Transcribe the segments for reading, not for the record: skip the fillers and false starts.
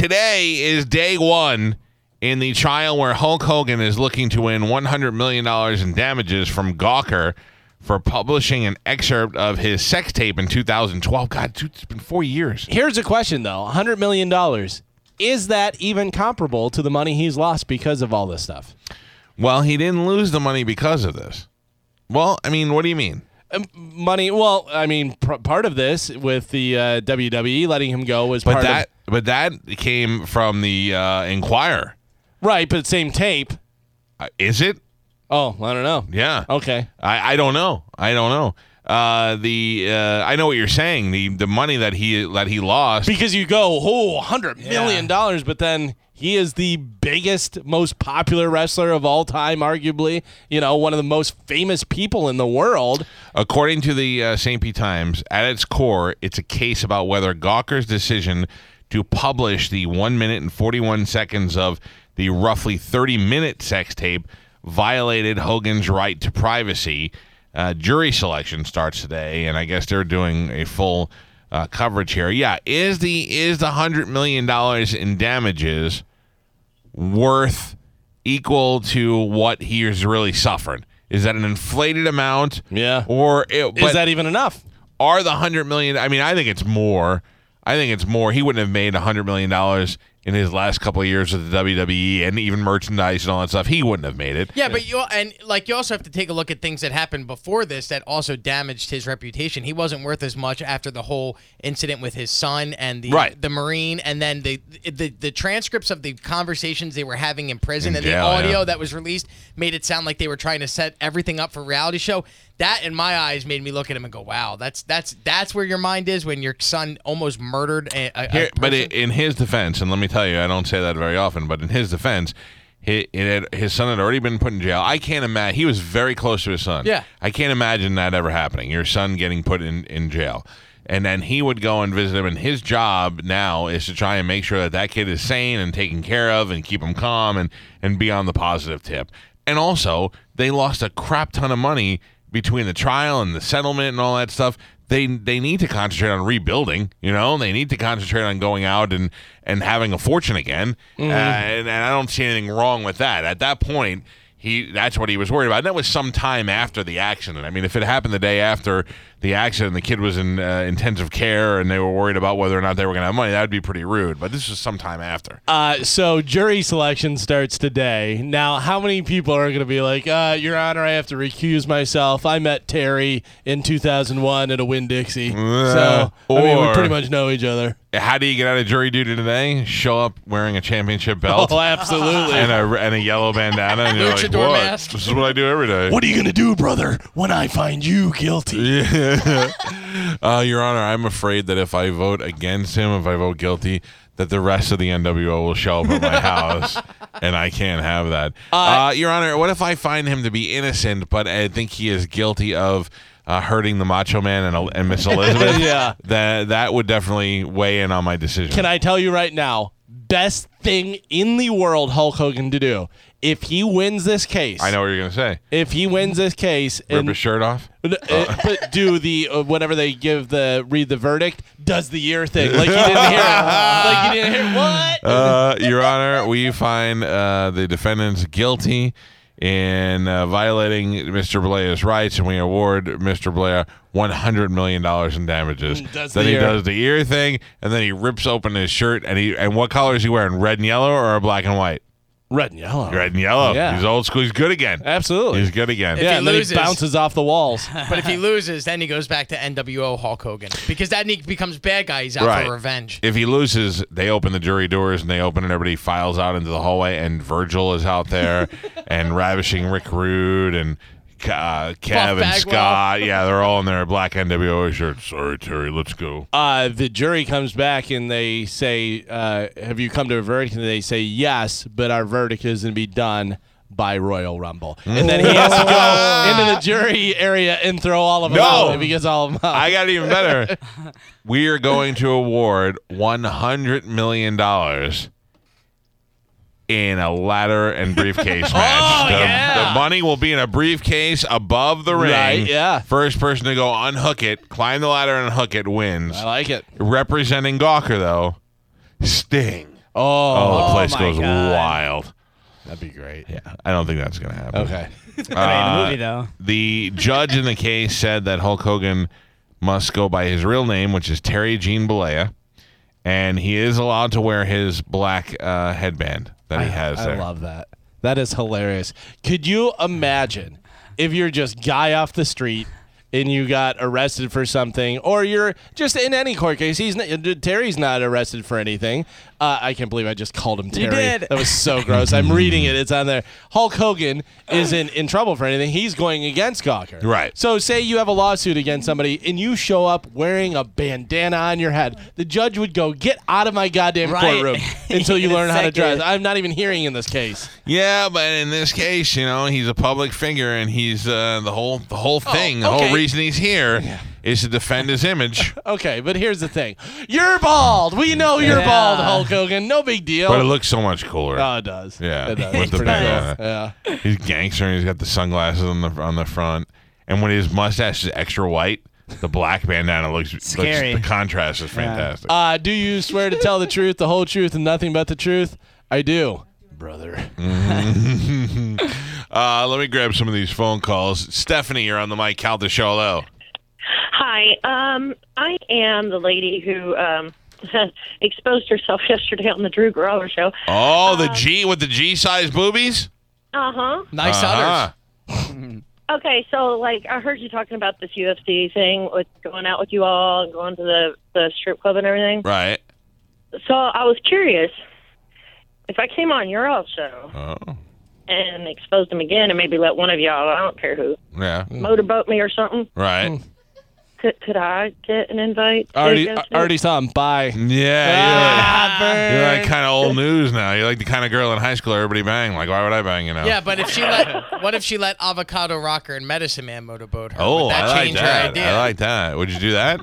today is day one in the trial where Hulk Hogan is looking to win $100 million in damages from Gawker for publishing an excerpt of his sex tape in 2012. God, dude, it's been 4 years. Here's a question, though. $100 million. Is that even comparable to the money he's lost because of all this stuff? Well, he didn't lose the money because of this. Well, I mean, what do you mean? Money, well, I mean, part of this with the WWE letting him go was part of... But that came from the Inquirer. Right, but same tape. Is it? Oh, I don't know. Yeah. Okay. I don't know. I know what you're saying. The money that he lost, because you go, $100 million, but then he is the biggest, most popular wrestler of all time, arguably. One of the most famous people in the world. According to the St. Pete Times, at its core, it's a case about whether Gawker's decision to publish the 1 minute and 41 seconds of the roughly 30-minute sex tape violated Hogan's right to privacy. Jury selection starts today, and I guess they're doing a full coverage here. Yeah, is the $100 million in damages worth equal to what he is really suffering? Is that an inflated amount? Yeah. Is that even enough? Are the $100 million? I mean, I think it's more. He wouldn't have made $100 million in his last couple of years with the WWE and even merchandise and all that stuff. He wouldn't have made it. Yeah, but you also have to take a look at things that happened before this that also damaged his reputation. He wasn't worth as much after the whole incident with his son and the Marine, and then the transcripts of the conversations they were having in prison and jail, the audio that was released made it sound like they were trying to set everything up for a reality show. That, in my eyes, made me look at him and go, "Wow, that's where your mind is when your son almost murdered a person." But in his defense, and let me tell you, I don't say that very often, but in his defense, his son had already been put in jail. I can't imagine. He was very close to his son. Yeah. I can't imagine that ever happening. Your son getting put in jail. And then he would go and visit him, and his job now is to try and make sure that kid is sane and taken care of and keep him calm and be on the positive tip. And also, they lost a crap ton of money between the trial and the settlement and all that stuff. They need to concentrate on rebuilding. They need to concentrate on going out and having a fortune again. Mm-hmm. And I don't see anything wrong with that. At that point, that's what he was worried about. And that was some time after the accident. I mean, if it happened the day after the accident, the kid was in intensive care and they were worried about whether or not they were going to have money, that would be pretty rude. But this was some time after. So jury selection starts today. Now, how many people are going to be like, Your Honor, I have to recuse myself. I met Terry in 2001 at a Winn-Dixie. We pretty much know each other. How do you get out of jury duty today? Show up wearing a championship belt. Oh, absolutely. and a yellow bandana. And you're like, Luchador what? mask. This is what I do every day. What are you going to do, brother, when I find you guilty? Yeah. Your Honor, I'm afraid that if I vote against him, if I vote guilty, that the rest of the NWO will show up at my house, and I can't have that. Your Honor, what if I find him to be innocent, but I think he is guilty of hurting the Macho Man and Miss Elizabeth? Yeah. That would definitely weigh in on my decision. Can I tell you right now, best thing in the world Hulk Hogan to do, if he wins this case. I know what you're going to say. If he wins this case. Rip his shirt off? But do the, whenever they read the verdict, does the year thing. Like you didn't hear it. Like you didn't hear what? Your Honor, we find the defendants guilty in violating Mr. Blaire's rights, and we award Mr. Blaire $100 million in damages. Then he does the ear thing, and then he rips open his shirt, and what color is he wearing? Red and yellow or black and white? Red and yellow. Red and yellow. Yeah. He's old school. He's good again. Absolutely. He's good again. Yeah, and then he bounces off the walls. But if he loses, then he goes back to NWO Hulk Hogan. Because then he becomes bad guy. He's out for revenge. If he loses, they open the jury doors, and they open, and everybody files out into the hallway, and Virgil is out there, and Ravishing Rick Rude, and Kev and Scott. Yeah, they're all in their black NWO shirts. Sorry, Terry, let's go. The jury comes back and they say, have you come to a verdict? And they say, yes, but our verdict is going to be done by Royal Rumble. And then he has to go into the jury area and throw all of them out if he gets all of them out. I got it even better. We are going to award $100 million in a ladder and briefcase match. The money will be in a briefcase above the ring. Right, yeah. First person to go unhook it, climb the ladder and unhook it, wins. I like it. Representing Gawker, though, Sting. Oh, the place my goes God. wild. That'd be great. Yeah, I don't think that's going to happen. Okay. The movie though. The judge in the case said that Hulk Hogan must go by his real name, which is Terry Gene Bollea, and he is allowed to wear his black headband that he has there. I love that. That is hilarious. Could you imagine if you're just guy off the street and you got arrested for something, or you're just in any court case? Terry's not arrested for anything. I can't believe I just called him Terry. did. That was so gross. I'm reading it. It's on there. Hulk Hogan isn't in trouble for anything. He's going against Gawker. Right. So say you have a lawsuit against somebody and you show up wearing a bandana on your head. The judge would go, get out of my goddamn Right. courtroom until you In a learn how to second. dress. I'm not even hearing in this case. Yeah, but in this case, he's a public figure, and he's the whole thing. The okay. whole reason he's here is to defend his image. Okay, but here's the thing. You're bald. We know you're Yeah. bald, Hulk Hogan. No big deal. But it looks so much cooler. Oh, it does. Yeah, It does. with It's the pretty bandana. cool. Yeah. He's gangster, and he's got the sunglasses on the front. And when his mustache is extra white, the black bandana looks Scary. the contrast is fantastic. Do you swear to tell the truth, the whole truth, and nothing but the truth? I do, brother. Let me grab some of these phone calls. Stephanie, you're on the Mike Calta show. Hello. Hi, I am the lady who exposed herself yesterday on the Drew Grower show. Oh, the G with the G-size boobies? Uh-huh. Nice udders. Okay, so, I heard you talking about this UFC thing with going out with you all and going to the strip club and everything. Right. So I was curious, if I came on your all show Oh, and exposed them again and maybe let one of y'all, I don't care who, yeah. motorboat me or something, Right. could I get an invite? Already saw him. Bye. Yeah, you're like kind of old news now. You're like the kind of girl in high school everybody bang. Like, why would I bang, Yeah, but what if she let Avocado Rocker and Medicine Man motorboat her? Oh, Would that I like change her that. idea? I like that. Would you do that?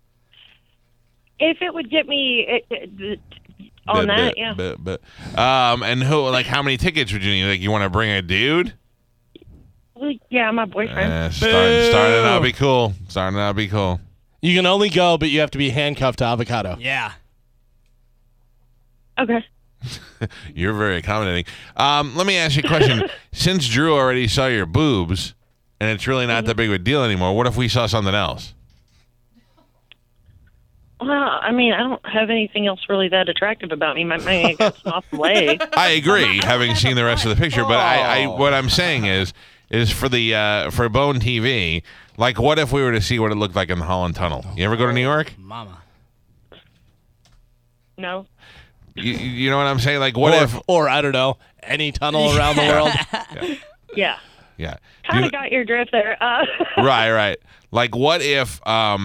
If it would get me on that, yeah. And how many tickets would you need? Like, you want to bring a dude? Well, yeah, my boyfriend. Starting out be cool. Starting out be cool. You can only go, but you have to be handcuffed to Avocado. Yeah. Okay. You're very accommodating. Let me ask you a question. Since Drew already saw your boobs, and it's really not that big of a deal anymore, what if we saw something else? Well, I mean, I don't have anything else really that attractive about me. I got some awesome legs. I agree, having seen the rest of the picture, but I what I'm saying is for the for Bone TV, like, what if we were to see what it looked like in the Holland Tunnel? You ever go to New York? Mama. No. You know what I'm saying? Like, what if? Or I don't know, any tunnel around the world. Yeah. Yeah. Kind of got your drift there. Right. Like, what if?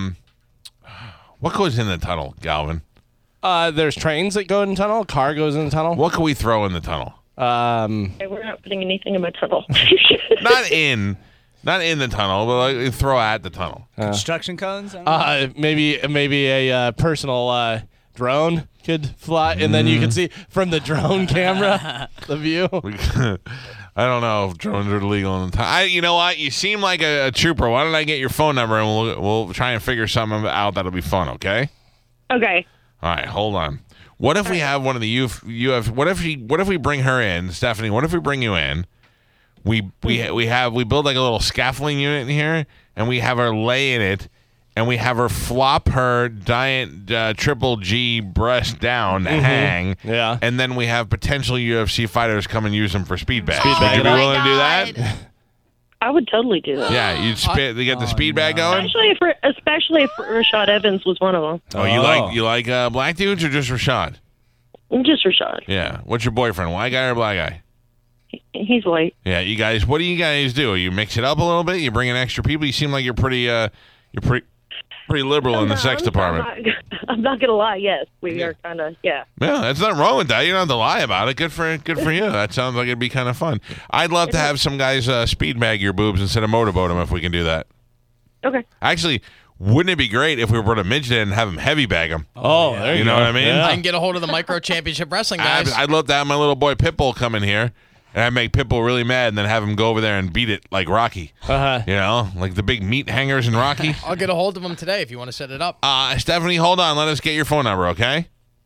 What goes in the tunnel, Galvin? There's trains that go in the tunnel. Car goes in the tunnel. What can we throw in the tunnel? Okay, we're not putting anything in my tunnel. Not in the tunnel, but like throw at the tunnel. Construction cones? I don't know. Maybe a personal drone could fly, and then you can see from the drone camera the view. I don't know if drones are legal in the tunnel. You know what? You seem like a trooper. Why don't I get your phone number and we'll try and figure something out that'll be fun. Okay. Okay. All right. Hold on. What if we have one of the UF? What if we bring her in, Stephanie? What if we bring you in? We build like a little scaffolding unit in here, and we have her lay in it, and we have her flop her giant triple G breast down to hang. Yeah. And then we have potential UFC fighters come and use them for speed bags. Speed Would bag. you be Oh my willing to do that? I would totally do that. Yeah, you'd get the speed bag going. Especially if Rashad Evans was one of them. Oh, you like black dudes or just Rashad? Just Rashad. Yeah. What's your boyfriend? White guy or black guy? He's white. Yeah. You guys, what do you guys do? You mix it up a little bit. You bring in extra people. You seem like you're pretty liberal in the sex department. I'm not gonna lie. Yes, we are kind of. Yeah. Yeah, that's nothing wrong with that. You don't have to lie about it. Good for you. That sounds like it'd be kind of fun. I'd love to have some guys speed bag your boobs instead of motorboat them if we can do that. Okay. Actually, wouldn't it be great if we brought a midget in and have him heavy bag him? Oh, there you You go. know what I mean? Yeah. I can get a hold of the Micro Championship Wrestling guys. I'd love to have my little boy Pitbull come in here, and I'd make Pitbull really mad, and then have him go over there and beat it like Rocky. Uh-huh. You know, like the big meat hangers in Rocky. I'll get a hold of them today if you want to set it up. Stephanie, hold on. Let us get your phone number, okay?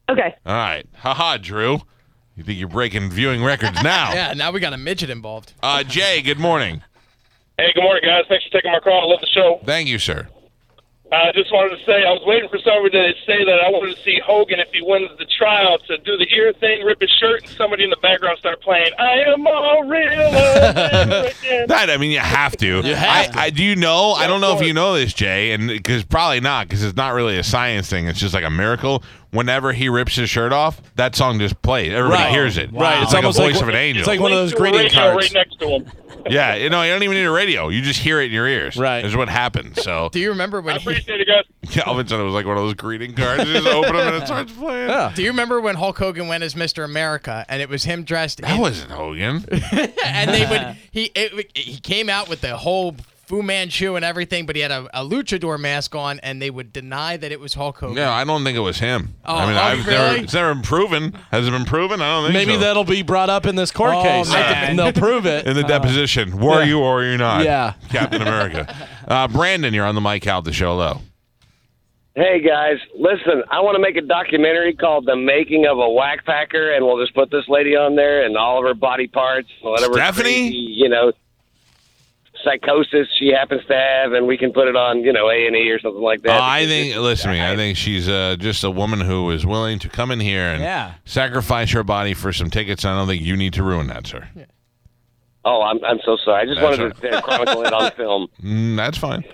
Okay. All right. Haha, Drew. You think you're breaking viewing records now? Yeah, now we got a midget involved. Jay, good morning. Hey, good morning, guys. Thanks for taking my call. I love the show. Thank you, sir. I just wanted to say I was waiting for somebody to say that I wanted to see Hogan, if he wins the trial, to do the ear thing, rip his shirt, and somebody in the background start playing, I am a real again. That, I mean, you have to. You have to. Do you know? I don't know if course. you know this, Jay, and because probably not, because it's not really a science thing. It's just like a miracle. Whenever he rips his shirt off, that song just plays. Everybody Right. hears it. Right. It's like a almost voice of an angel. It's like one of those Link to a greeting radio cards. right next to him. Yeah, you don't even need a radio. You just hear it in your ears. Right. Is what happens. So Do you remember when I appreciate it, guys. Alvin said it was like one of those greeting cards. You just open them and it starts playing. Yeah. Do you remember when Hulk Hogan went as Mr. America and it was him dressed That wasn't Hogan. and they would he came out with the whole Fu Manchu and everything, but he had a luchador mask on, and they would deny that it was Hulk Hogan. Yeah, I don't think it was him. Oh, I mean, really? it's never been proven. Has it been proven? I don't think Maybe so. that'll be brought up in this court Oh, case. man. And they'll prove it. In the deposition. Were you or were you not? Yeah. Captain America. Brandon, you're on the Mike Out the show. Hello. Hey guys, listen, I want to make a documentary called The Making of a Whack Packer, and we'll just put this lady on there and all of her body parts, whatever Stephanie? crazy, psychosis she happens to have, and we can put it on, A&E or something like that. I think, listen to me, I think she's just a woman who is willing to come in here and sacrifice her body for some tickets. I don't think you need to ruin that, sir. Oh, I'm so sorry. I just That's wanted to chronicle it on film. That's fine.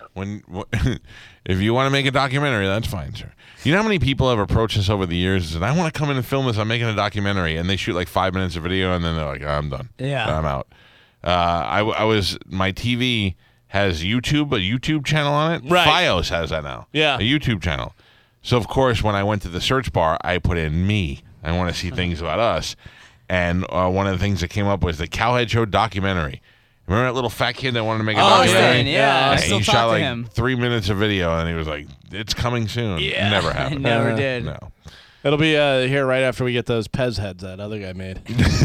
If you want to make a documentary, that's fine, sir. You know how many people have approached us over the years and said, I want to come in and film this. I'm making a documentary. And they shoot like 5 minutes of video, and then they're like, oh, I'm done. Yeah. I'm out. My TV has a YouTube channel on it. Right. Fios has that now. Yeah. A YouTube channel. So, of course, when I went to the search bar, I put in me. I want to see things about us. And one of the things that came up was the Cowhead Show documentary. Remember that little fat kid that wanted to make a documentary? Austin, yeah. I Yeah, still he talk shot to like him. 3 minutes of video, and he was like, it's coming soon. Yeah. Never happened. Never did. No. It'll be here right after we get those Pez heads that other guy made.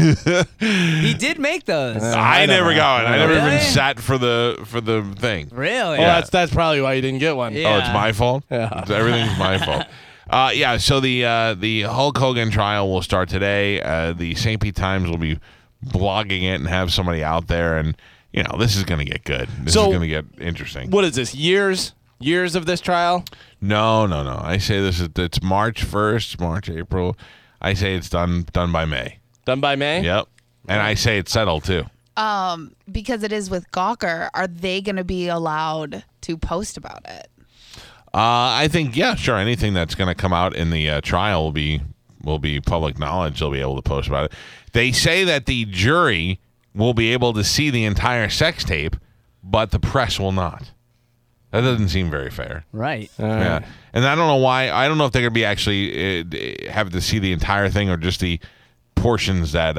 He did make those. I never got one. I never even Really? sat for the thing. Really? Well, that's probably why you didn't get one. Yeah. Oh, it's my fault? Yeah. Everything's my fault. So the Hulk Hogan trial will start today. The St. Pete Times will be blogging it and have somebody out there, and this is going to get good. This is going to get interesting. What is this? Years of this trial? No. I say it's March 1st, March, April. I say it's done by May. Done by May? Yep. And I say it's settled too. Because it is with Gawker, are they going to be allowed to post about it? I think, yeah, sure. Anything that's going to come out in the trial will be public knowledge. They'll be able to post about it. They say that the jury will be able to see the entire sex tape, but the press will not. That doesn't seem very fair. Right. Yeah, and I don't know why. I don't know if they're going to be actually have to see the entire thing or just the portions that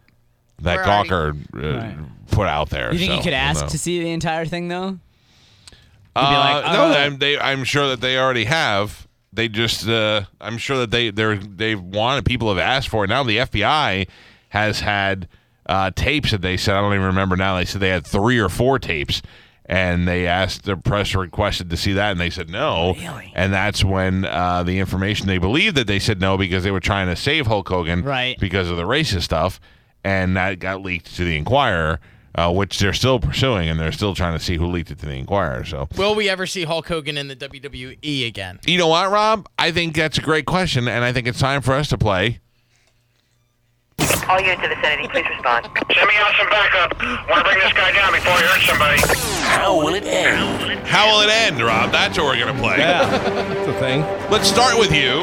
Gawker put out there. You think you could ask to see the entire thing, though? Like, I'm sure that they already have. They just, I'm sure that they've wanted. People have asked for it. Now the FBI has had tapes that they said. I don't even remember now. They said they had 3 or 4 tapes. And they asked, the press requested to see that, and they said no. Really? And that's when the information, they believed that they said no because they were trying to save Hulk Hogan because of the racist stuff, and that got leaked to the Inquirer, which they're still pursuing, and they're still trying to see who leaked it to the Inquirer. So, will we ever see Hulk Hogan in the WWE again? You know what, Rob? I think that's a great question, and I think it's time for us to play. All units in the vicinity, please respond. Send me out some backup. Want to bring this guy down before he hurts somebody. How will it end? How will it end, Rob? That's what we're going to play. Yeah, that's the thing. Let's start with you.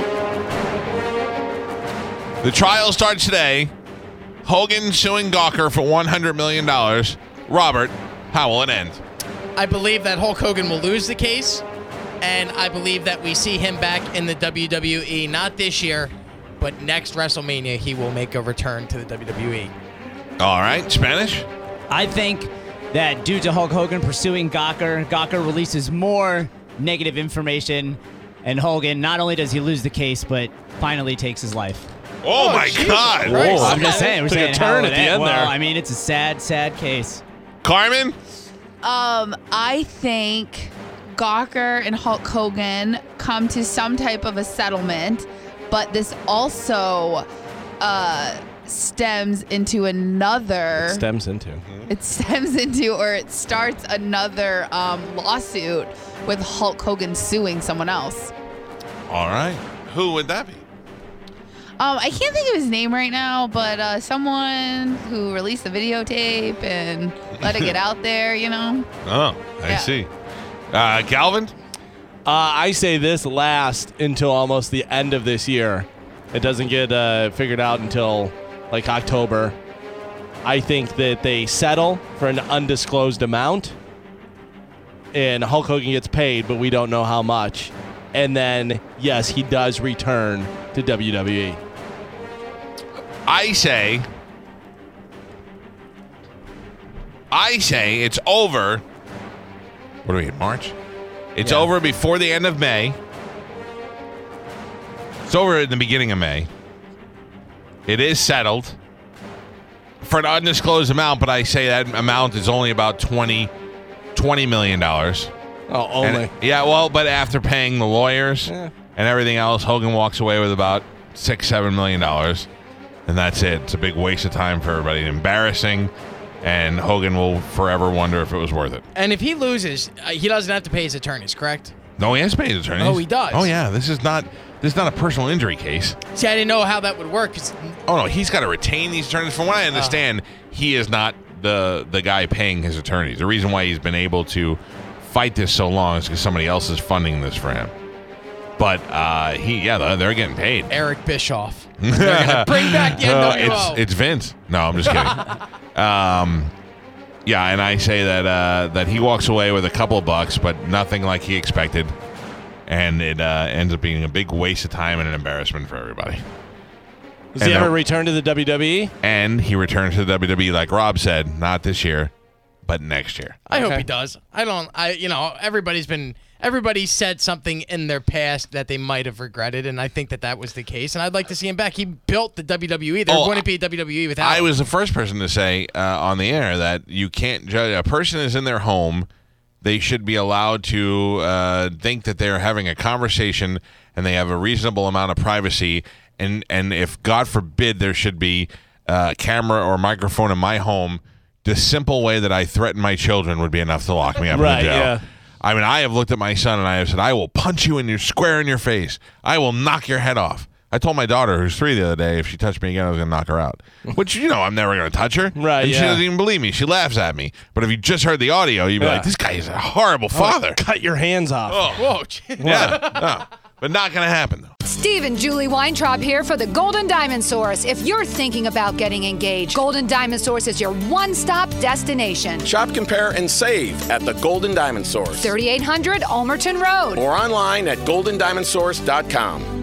The trial starts today. Hogan suing Gawker for $100 million. Robert, how will it end? I believe that Hulk Hogan will lose the case, and I believe that we see him back in the WWE, not this year, but next WrestleMania, he will make a return to the WWE. All right, Spanish? I think that due to Hulk Hogan pursuing Gawker releases more negative information, and Hogan, not only does he lose the case, but finally takes his life. Oh my God. Christ. I'm just saying. We're Took a saying turn how at the it end well, there. I mean, it's a sad, sad case. Carmen? I think Gawker and Hulk Hogan come to some type of a settlement. But this also stems into another. It starts another lawsuit with Hulk Hogan suing someone else. All right. Who would that be? I can't think of his name right now, but someone who released the videotape and let it get out there, you know? Oh, I see. Calvin? I say this lasts until almost the end of this year. It doesn't get figured out until like October. I think that they settle for an undisclosed amount, and Hulk Hogan gets paid, but we don't know how much. And then, yes, he does return to WWE. I say it's over. What are we in March? It's over before the end of May. It's over in the beginning of May. It is settled for an undisclosed amount, but I say that amount is only about $20 million. Oh, only. But after paying the lawyers and everything else, Hogan walks away with about $6-7 million. And that's it. It's a big waste of time for everybody. Embarrassing. And Hogan will forever wonder if it was worth it. And if he loses, he doesn't have to pay his attorneys, correct? No, he has to pay his attorneys. Oh, he does? Oh, yeah. This is not a personal injury case. See, I didn't know how that would work. Oh, no. He's got to retain these attorneys. From what I understand, he is not the guy paying his attorneys. The reason why he's been able to fight this so long is because somebody else is funding this for him. But they're getting paid. Eric Bischoff. They're gonna bring back the NWO. It's Vince. No, I'm just kidding. And I say that he walks away with a couple of bucks, but nothing like he expected, and it ends up being a big waste of time and an embarrassment for everybody. Does he ever return to the WWE? And he returns to the WWE, like Rob said, not this year, but next year. I hope he does. Everybody's said something in their past that they might have regretted, and I think that was the case, and I'd like to see him back. He built the WWE. There wouldn't be a WWE without him. I was the first person to say on the air that you can't judge. A person is in their home. They should be allowed to think that they're having a conversation and they have a reasonable amount of privacy, and if, God forbid, there should be a camera or microphone in my home, the simple way that I threaten my children would be enough to lock me up in the jail. Yeah. I mean, I have looked at my son and I have said, I will punch you square in your face. I will knock your head off. I told my daughter, who's 3 the other day, if she touched me again, I was going to knock her out. Which, I'm never going to touch her. Right, and she doesn't even believe me. She laughs at me. But if you just heard the audio, you'd be like, this guy is a horrible father. Cut your hands off. Whoa. Yeah. But not going to happen, though. Steve and Julie Weintraub here for the Golden Diamond Source. If you're thinking about getting engaged, Golden Diamond Source is your one-stop destination. Shop, compare, and save at the Golden Diamond Source. 3800 Almerton Road. Or online at goldendiamondsource.com.